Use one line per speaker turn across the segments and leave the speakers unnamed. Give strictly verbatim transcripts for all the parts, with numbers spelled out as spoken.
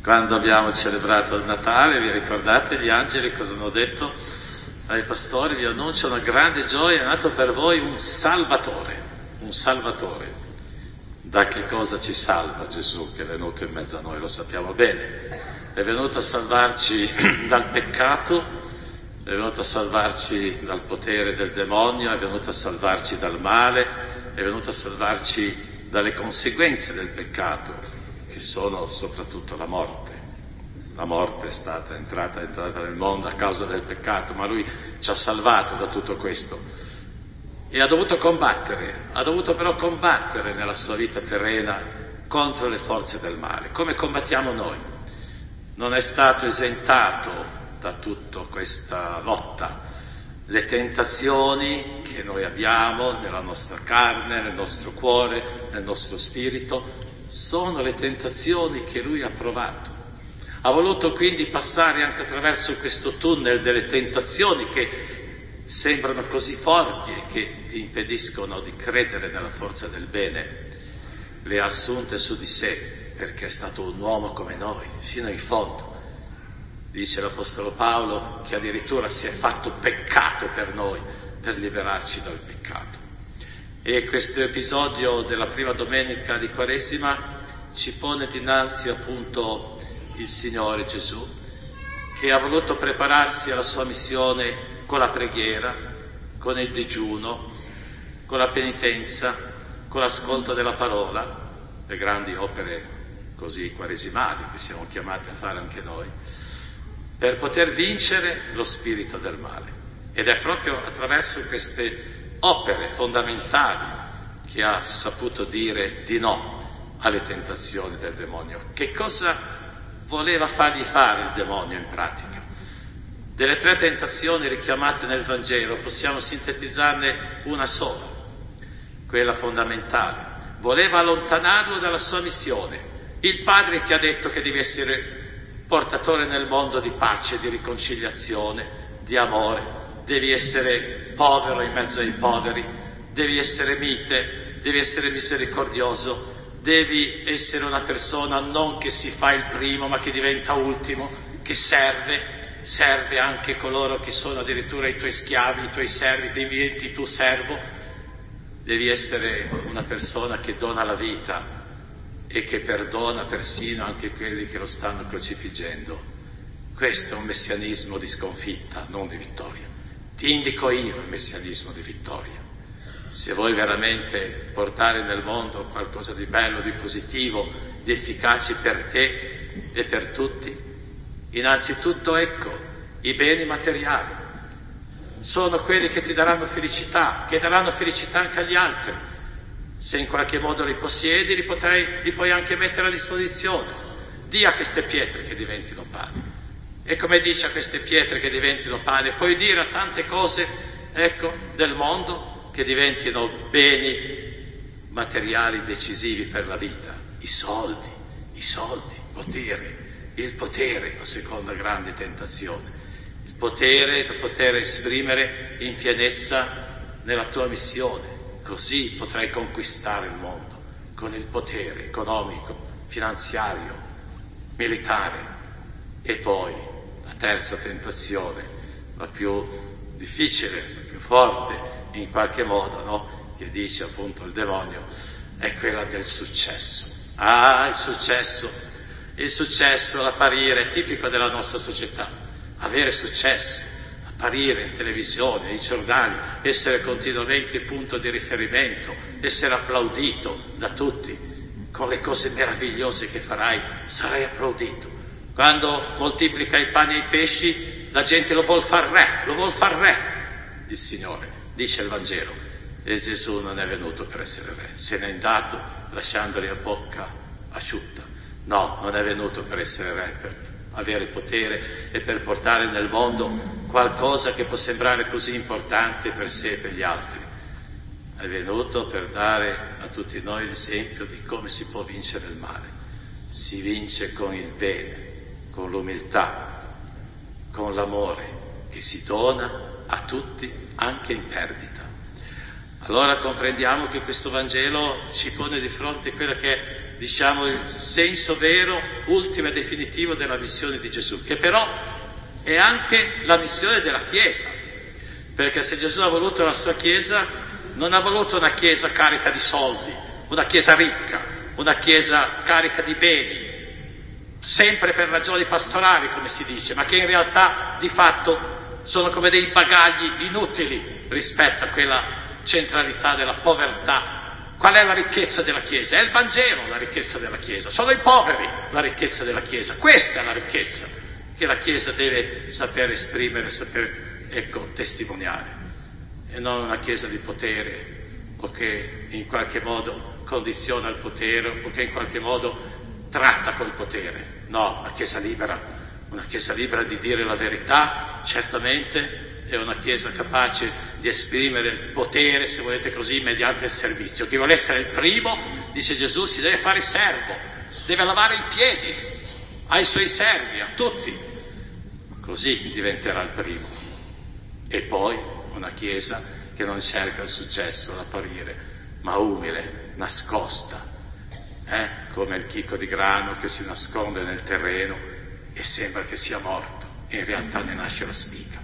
Quando abbiamo celebrato il Natale, vi ricordate gli angeli cosa hanno detto ai pastori? Vi annuncio una grande gioia, è nato per voi un Salvatore, un Salvatore. Da che cosa ci salva Gesù che è venuto in mezzo a noi? Lo sappiamo bene. È venuto a salvarci dal peccato, è venuto a salvarci dal potere del demonio, è venuto a salvarci dal male, è venuto a salvarci dalle conseguenze del peccato, che sono soprattutto la morte. La morte è stata entrata, è entrata nel mondo a causa del peccato, ma Lui ci ha salvato da tutto questo. E ha dovuto combattere, ha dovuto però combattere nella sua vita terrena contro le forze del male. Come combattiamo noi? Non è stato esentato da tutta questa lotta. Le tentazioni che noi abbiamo nella nostra carne, nel nostro cuore, nel nostro spirito, sono le tentazioni che Lui ha provato. Ha voluto quindi passare anche attraverso questo tunnel delle tentazioni che sembrano così forti e che ti impediscono di credere nella forza del bene. Le ha assunte su di sé perché è stato un uomo come noi, fino in fondo. Dice l'Apostolo Paolo che addirittura si è fatto peccato per noi, per liberarci dal peccato. E questo episodio della prima domenica di Quaresima ci pone dinanzi appunto il Signore Gesù, che ha voluto prepararsi alla sua missione con la preghiera, con il digiuno, con la penitenza, con l'ascolto della parola, le grandi opere così quaresimali che siamo chiamati a fare anche noi, per poter vincere lo spirito del male. Ed è proprio attraverso queste opere fondamentali che ha saputo dire di no alle tentazioni del demonio. Che cosa voleva fargli fare il demonio in pratica? Delle tre tentazioni richiamate nel Vangelo possiamo sintetizzarne una sola, quella fondamentale. Voleva allontanarlo dalla sua missione. Il Padre ti ha detto che devi essere portatore nel mondo di pace, di riconciliazione, di amore. Devi essere povero in mezzo ai poveri, devi essere mite, devi essere misericordioso, devi essere una persona non che si fa il primo ma che diventa ultimo, che serve, serve anche coloro che sono addirittura i tuoi schiavi, i tuoi servi, diventi tu servo. Devi essere una persona che dona la vita e che perdona persino anche quelli che lo stanno crocifiggendo. Questo è un messianismo di sconfitta, non di vittoria. Ti indico io il messianismo di vittoria. Se vuoi veramente portare nel mondo qualcosa di bello, di positivo, di efficace per te e per tutti, innanzitutto ecco, i beni materiali sono quelli che ti daranno felicità, che daranno felicità anche agli altri. Se in qualche modo li possiedi, li, potrai, li puoi anche mettere a disposizione. Dì a queste pietre che diventino pane. E come dice a queste pietre che diventino pane, puoi dire a tante cose, ecco, del mondo che diventino beni materiali decisivi per la vita. I soldi, i soldi, il potere, il potere, la seconda grande tentazione. Il potere da poter esprimere in pienezza nella tua missione. Così potrai conquistare il mondo con il potere economico, finanziario, militare. E poi la terza tentazione, la più difficile, la più forte in qualche modo, no? Che dice appunto il demonio, è quella del successo. Ah, il successo, il successo, l'apparire, è tipico della nostra società, avere successo. Apparire in televisione, ai giornali, essere continuamente punto di riferimento, essere applaudito da tutti, con le cose meravigliose che farai, sarai applaudito. Quando moltiplica i pani e i pesci, la gente lo vuol far re, lo vuol far re, il Signore, dice il Vangelo. E Gesù non è venuto per essere re, se n'è andato lasciandoli a bocca asciutta. No, non è venuto per essere re, per avere potere e per portare nel mondo qualcosa che può sembrare così importante per sé e per gli altri. È venuto per dare a tutti noi l'esempio di come si può vincere il male. Si vince con il bene, con l'umiltà, con l'amore che si dona a tutti anche in perdita. Allora comprendiamo che questo Vangelo ci pone di fronte a quella che è diciamo, il senso vero, ultimo e definitivo della missione di Gesù, che però è anche la missione della Chiesa, perché se Gesù ha voluto la sua Chiesa, non ha voluto una Chiesa carica di soldi, una Chiesa ricca, una Chiesa carica di beni, sempre per ragioni pastorali, come si dice, ma che in realtà di fatto sono come dei bagagli inutili rispetto a quella centralità della povertà. Qual è la ricchezza della Chiesa? È il Vangelo la ricchezza della Chiesa, sono i poveri la ricchezza della Chiesa, questa è la ricchezza che la Chiesa deve saper esprimere, saper, ecco, testimoniare, e non una Chiesa di potere o che in qualche modo condiziona il potere o che in qualche modo tratta col potere. No, una Chiesa libera, una Chiesa libera di dire la verità, certamente, è una Chiesa capace di esprimere il potere, se volete così, mediante il servizio. Chi vuole essere il primo, dice Gesù, si deve fare servo, deve lavare i piedi ai suoi servi, a tutti, così diventerà il primo. E poi una Chiesa che non cerca il successo, l'apparire, ma umile, nascosta, eh? come il chicco di grano che si nasconde nel terreno e sembra che sia morto, e in realtà ne nasce la spiga.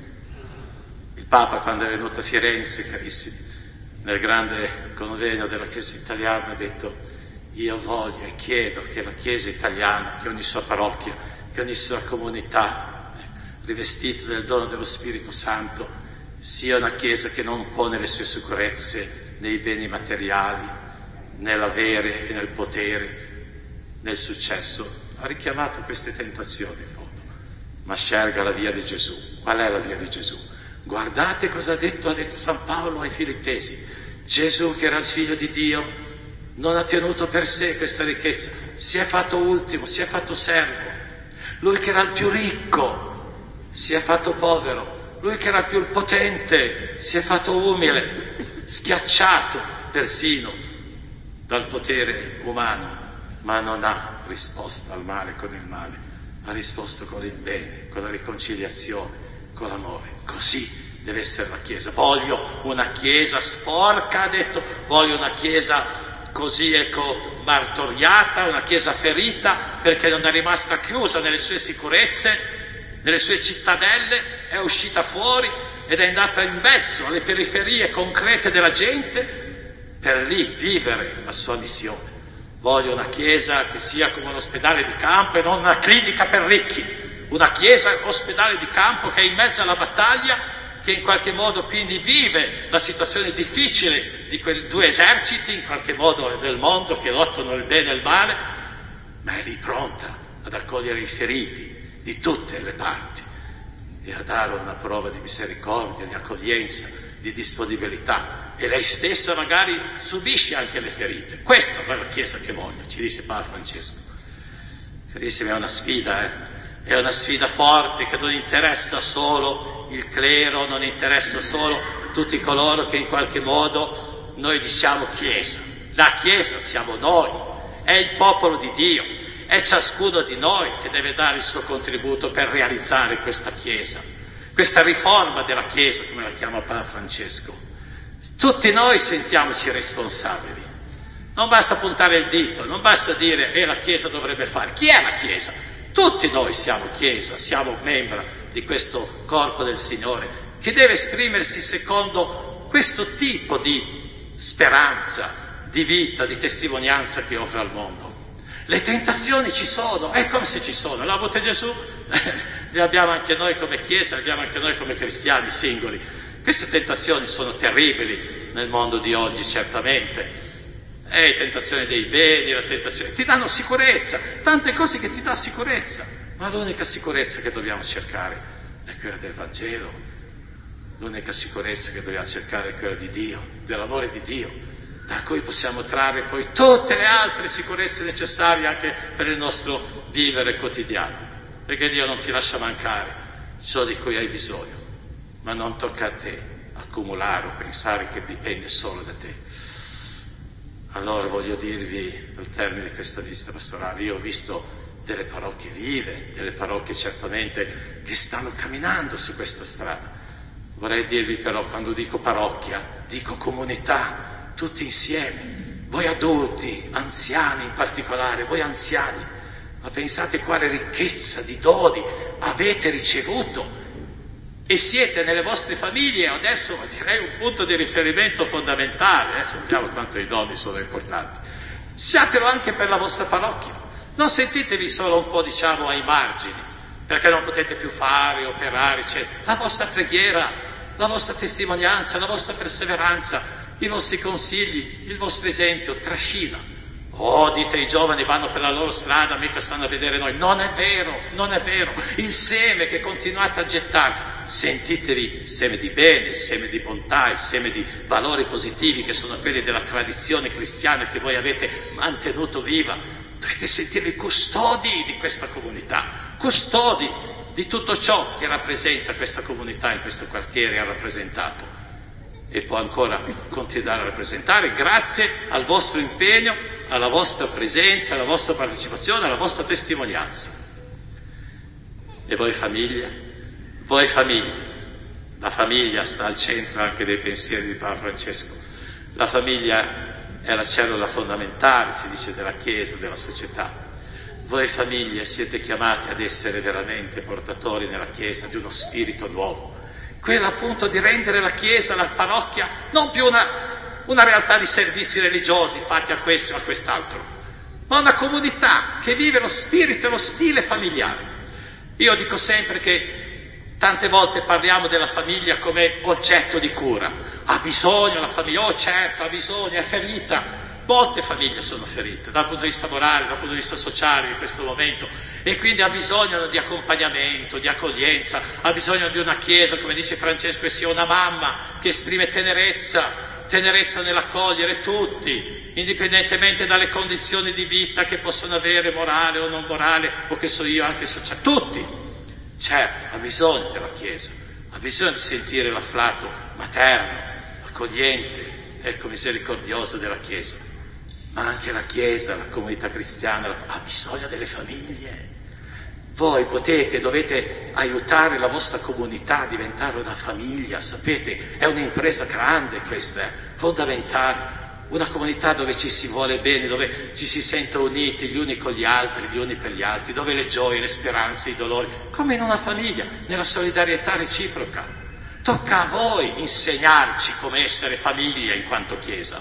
Il Papa, quando è venuto a Firenze, carissimi, nel grande convegno della Chiesa italiana, ha detto: io voglio e chiedo che la Chiesa italiana, che ogni sua parrocchia, che ogni sua comunità, rivestita del dono dello Spirito Santo, sia una Chiesa che non pone le sue sicurezze nei beni materiali, nell'avere e nel potere, nel successo. Ha richiamato queste tentazioni in fondo, ma scelga la via di Gesù. Qual è la via di Gesù? Guardate cosa ha detto, ha detto San Paolo ai Filippesi: Gesù, che era il Figlio di Dio, non ha tenuto per sé questa ricchezza, si è fatto ultimo, si è fatto servo. Lui che era il più ricco si è fatto povero, lui che era il più potente si è fatto umile, schiacciato persino dal potere umano, ma non ha risposto al male con il male, ha risposto con il bene, con la riconciliazione, con l'amore. Così deve essere la Chiesa. Voglio una Chiesa sporca, ha detto, voglio una Chiesa così, ecco, martoriata, una Chiesa ferita, perché non è rimasta chiusa nelle sue sicurezze, nelle sue cittadelle, è uscita fuori ed è andata in mezzo alle periferie concrete della gente, per lì vivere la sua missione. Voglio una Chiesa che sia come un ospedale di campo e non una clinica per ricchi, una Chiesa ospedale di campo che è in mezzo alla battaglia, che in qualche modo quindi vive la situazione difficile di quei due eserciti, in qualche modo del mondo, che lottano il bene e il male, ma è lì pronta ad accogliere i feriti di tutte le parti e a dare una prova di misericordia, di accoglienza, di disponibilità. E lei stessa magari subisce anche le ferite. Questa è la Chiesa che voglio, ci dice Papa Francesco. Carissimi, è una sfida, eh? È una sfida forte che non interessa solo il clero, non interessa solo tutti coloro che in qualche modo noi diciamo Chiesa. La Chiesa siamo noi, è il popolo di Dio, è ciascuno di noi che deve dare il suo contributo per realizzare questa Chiesa, questa riforma della Chiesa, come la chiama Papa Francesco. Tutti noi sentiamoci responsabili, non basta puntare il dito, non basta dire e eh, la Chiesa dovrebbe fare. Chi è la Chiesa? Tutti noi siamo Chiesa, siamo membri di questo corpo del Signore, che deve esprimersi secondo questo tipo di speranza, di vita, di testimonianza che offre al mondo. Le tentazioni ci sono, è come se ci sono, l'ha avuto Gesù, le abbiamo anche noi come Chiesa, le abbiamo anche noi come cristiani singoli. Queste tentazioni sono terribili nel mondo di oggi, certamente. Eh, la tentazione dei beni, la tentazione... ti danno sicurezza, tante cose che ti dà sicurezza, ma l'unica sicurezza che dobbiamo cercare è quella del Vangelo, l'unica sicurezza che dobbiamo cercare è quella di Dio, dell'amore di Dio, da cui possiamo trarre poi tutte le altre sicurezze necessarie anche per il nostro vivere quotidiano, perché Dio non ti lascia mancare ciò di cui hai bisogno. Ma non tocca a te accumulare o pensare che dipende solo da te. Allora voglio dirvi, al termine di questa visita pastorale, io ho visto delle parrocchie vive, delle parrocchie certamente che stanno camminando su questa strada. Vorrei dirvi però, quando dico parrocchia, dico comunità, tutti insieme, voi adulti, anziani in particolare, voi anziani, ma pensate quale ricchezza di doni avete ricevuto e siete nelle vostre famiglie, adesso direi un punto di riferimento fondamentale, eh? Sappiamo quanto i doni sono importanti. Siatelo anche per la vostra parrocchia, non sentitevi solo un po', diciamo, ai margini, perché non potete più fare, operare, eccetera. La vostra preghiera, la vostra testimonianza, la vostra perseveranza, i vostri consigli, il vostro esempio trascina. Oh, dite i giovani vanno per la loro strada, mica stanno a vedere noi. Non è vero, non è vero. Il seme che continuate a gettare, sentitevi seme di bene, seme di bontà, il seme di valori positivi che sono quelli della tradizione cristiana che voi avete mantenuto viva. Dovete sentirvi custodi di questa comunità, custodi di tutto ciò che rappresenta questa comunità in questo quartiere ha rappresentato e può ancora continuare a rappresentare grazie al vostro impegno, alla vostra presenza, alla vostra partecipazione, alla vostra testimonianza. E voi famiglia? Voi famiglia? La famiglia sta al centro anche dei pensieri di Papa Francesco. La famiglia è la cellula fondamentale, si dice, della Chiesa, della società. Voi famiglie siete chiamati ad essere veramente portatori nella Chiesa di uno spirito nuovo. Quello appunto di rendere la Chiesa, la parrocchia, non più una, una realtà di servizi religiosi fatti a questo o a quest'altro, ma una comunità che vive lo spirito e lo stile familiare. Io dico sempre che tante volte parliamo della famiglia come oggetto di cura. Ha bisogno la famiglia, oh certo, ha bisogno, è ferita. Molte famiglie sono ferite dal punto di vista morale, dal punto di vista sociale in questo momento e quindi ha bisogno di accompagnamento, di accoglienza, ha bisogno di una Chiesa, come dice Francesco, che sia una mamma che esprime tenerezza, tenerezza nell'accogliere tutti, indipendentemente dalle condizioni di vita che possono avere, morale o non morale, o che so io anche sociale, tutti. Certo, ha bisogno della Chiesa, ha bisogno di sentire l'afflato materno, accogliente, ecco, misericordioso della Chiesa. Ma anche la Chiesa, la comunità cristiana ha bisogno delle famiglie. Voi potete, dovete aiutare la vostra comunità a diventare una famiglia, sapete, è un'impresa grande questa, è fondamentale. Una comunità dove ci si vuole bene, dove ci si sente uniti gli uni con gli altri, gli uni per gli altri, dove le gioie, le speranze, i dolori, come in una famiglia, nella solidarietà reciproca. Tocca a voi insegnarci come essere famiglia in quanto Chiesa.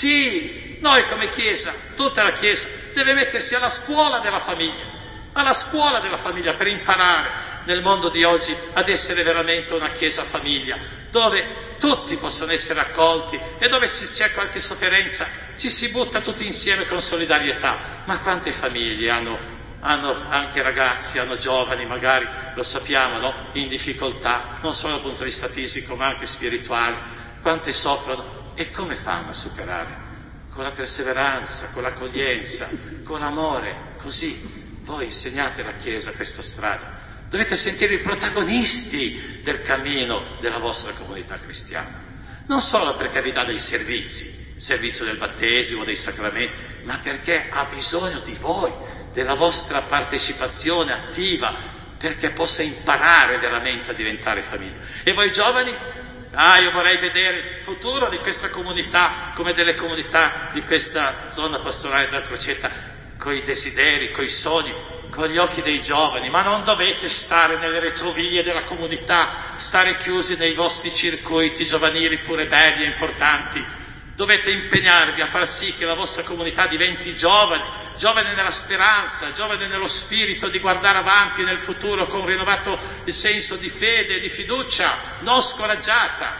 Sì, noi come Chiesa, tutta la Chiesa, deve mettersi alla scuola della famiglia, alla scuola della famiglia per imparare nel mondo di oggi ad essere veramente una Chiesa famiglia, dove tutti possono essere accolti e dove c'è qualche sofferenza ci si butta tutti insieme con solidarietà. Ma quante famiglie hanno, hanno anche ragazzi, hanno giovani magari, lo sappiamo, no? In difficoltà, non solo dal punto di vista fisico ma anche spirituale, quante soffrono e come fanno a superare? Con la perseveranza, con l'accoglienza, con l'amore, così. Voi insegnate alla Chiesa questa strada. Dovete sentirvi protagonisti del cammino della vostra comunità cristiana. Non solo perché vi dà dei servizi, il servizio del battesimo, dei sacramenti, ma perché ha bisogno di voi, della vostra partecipazione attiva, perché possa imparare veramente a diventare famiglia. E voi giovani? Ah, io vorrei vedere il futuro di questa comunità come delle comunità di questa zona pastorale della Crocetta, con i desideri, con i sogni, con gli occhi dei giovani, ma non dovete stare nelle retrovie della comunità, stare chiusi nei vostri circuiti giovanili pure belli e importanti. Dovete impegnarvi a far sì che la vostra comunità diventi giovane, giovane nella speranza, giovane nello spirito di guardare avanti nel futuro con rinnovato il senso di fede e di fiducia, non scoraggiata.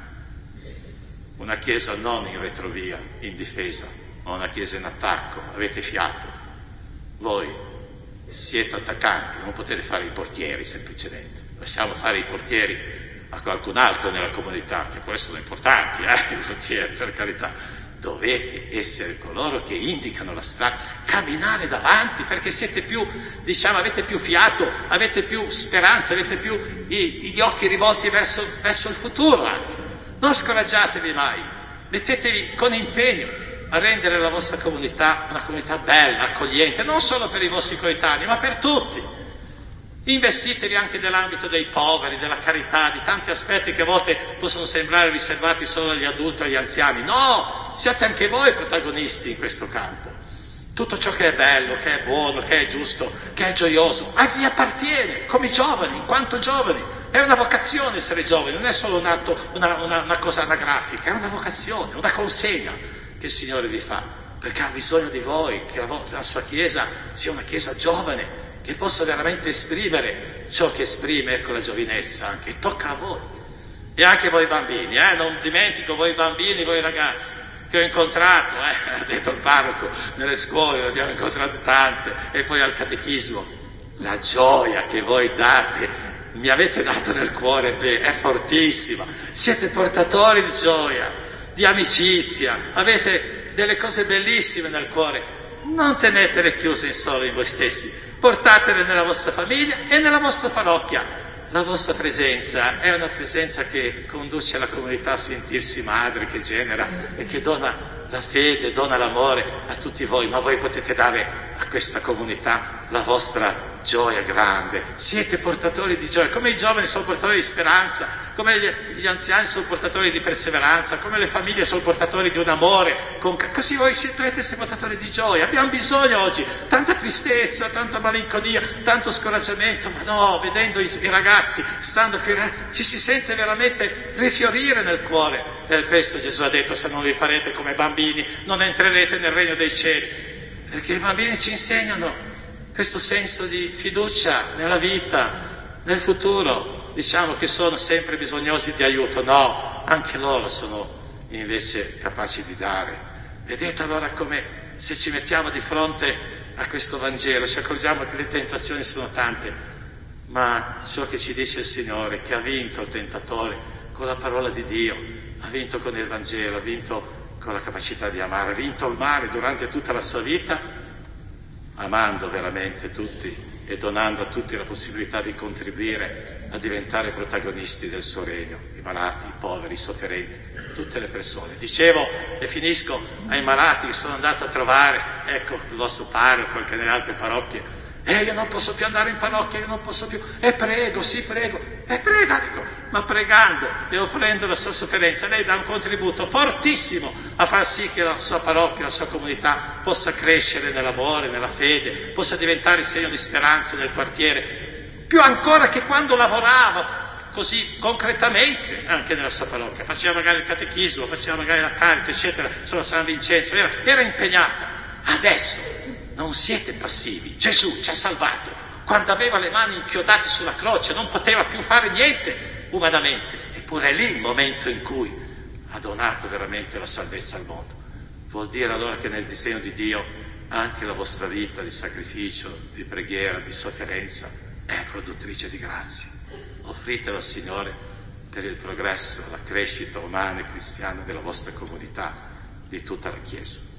Una Chiesa non in retrovia, in difesa, ma una Chiesa in attacco. Avete fiato. Voi siete attaccanti, non potete fare i portieri semplicemente. Lasciamo fare i portieri a qualcun altro nella comunità, che poi essere importanti, eh, i portieri, per carità. Dovete essere coloro che indicano la strada, camminare davanti, perché siete più, diciamo, avete più fiato, avete più speranza, avete più i, gli occhi rivolti verso, verso il futuro anche. Non scoraggiatevi mai, mettetevi con impegno a rendere la vostra comunità una comunità bella, accogliente, non solo per i vostri coetanei, ma per tutti. Investitevi anche nell'ambito dei poveri, della carità, di tanti aspetti che a volte possono sembrare riservati solo agli adulti o agli anziani. No, siate anche voi protagonisti in questo campo. Tutto ciò che è bello, che è buono, che è giusto, che è gioioso, a vi appartiene, come giovani, in quanto giovani. È una vocazione essere giovani, non è solo un atto, una, una, una cosa anagrafica, è una vocazione, una consegna che il Signore vi fa, perché ha bisogno di voi, che la, la sua Chiesa sia una Chiesa giovane, che possa veramente esprimere ciò che esprime, ecco la giovinezza anche, tocca a voi. E anche voi bambini, eh? Non dimentico voi bambini, voi ragazzi, che ho incontrato, eh? Ha detto il parroco, nelle scuole ne abbiamo incontrate tante, e poi al catechismo. La gioia che voi date, mi avete dato nel cuore, beh, è fortissima. Siete portatori di gioia, di amicizia, avete delle cose bellissime nel cuore. Non tenetele chiuse solo in voi stessi, portatele nella vostra famiglia e nella vostra parrocchia. La vostra presenza è una presenza che conduce la comunità a sentirsi madre, che genera e che dona la fede, dona l'amore a tutti voi, ma voi potete dare a questa comunità la vostra gioia grande. Siete portatori di gioia, come i giovani sono portatori di speranza, come gli, gli anziani sono portatori di perseveranza, come le famiglie sono portatori di un amore, con, così voi siete essere portatori di gioia. Abbiamo bisogno oggi, tanta tristezza, tanta malinconia, tanto scoraggiamento, ma no, vedendo i, i ragazzi, stando qui, ci si sente veramente rifiorire nel cuore. Per questo Gesù ha detto: se non vi farete come bambini, non entrerete nel regno dei cieli. Perché i bambini ci insegnano questo senso di fiducia nella vita, nel futuro. Diciamo che sono sempre bisognosi di aiuto, no, anche loro sono invece capaci di dare. Vedete allora come, se ci mettiamo di fronte a questo Vangelo, ci accorgiamo che le tentazioni sono tante, ma ciò che ci dice il Signore, che ha vinto il tentatore con la parola di Dio, ha vinto con il Vangelo, ha vinto con la capacità di amare, ha vinto il male durante tutta la sua vita, amando veramente tutti e donando a tutti la possibilità di contribuire a diventare protagonisti del suo regno, i malati, i poveri, i sofferenti, tutte le persone. Dicevo, e finisco, ai malati che sono andato a trovare, ecco, il vostro parroco, anche nelle altre parrocchie. Eh, io non posso più andare in parrocchia, io non posso più. E eh, prego, sì, prego. E eh, prega, dico, ma pregando e offrendo la sua sofferenza, lei dà un contributo fortissimo a far sì che la sua parrocchia, la sua comunità possa crescere nell'amore, nella fede, possa diventare segno di speranza nel quartiere, più ancora che quando lavorava così concretamente anche nella sua parrocchia. Faceva magari il catechismo, faceva magari la carita, eccetera, sulla San Vincenzo, era, era impegnata. Adesso non siete passivi. Gesù ci ha salvato quando aveva le mani inchiodate sulla croce, non poteva più fare niente umanamente, eppure è lì il momento in cui ha donato veramente la salvezza al mondo. Vuol dire allora che nel disegno di Dio anche la vostra vita di sacrificio, di preghiera, di sofferenza è produttrice di grazia. Offritela al Signore per il progresso, la crescita umana e cristiana della vostra comunità, di tutta la Chiesa.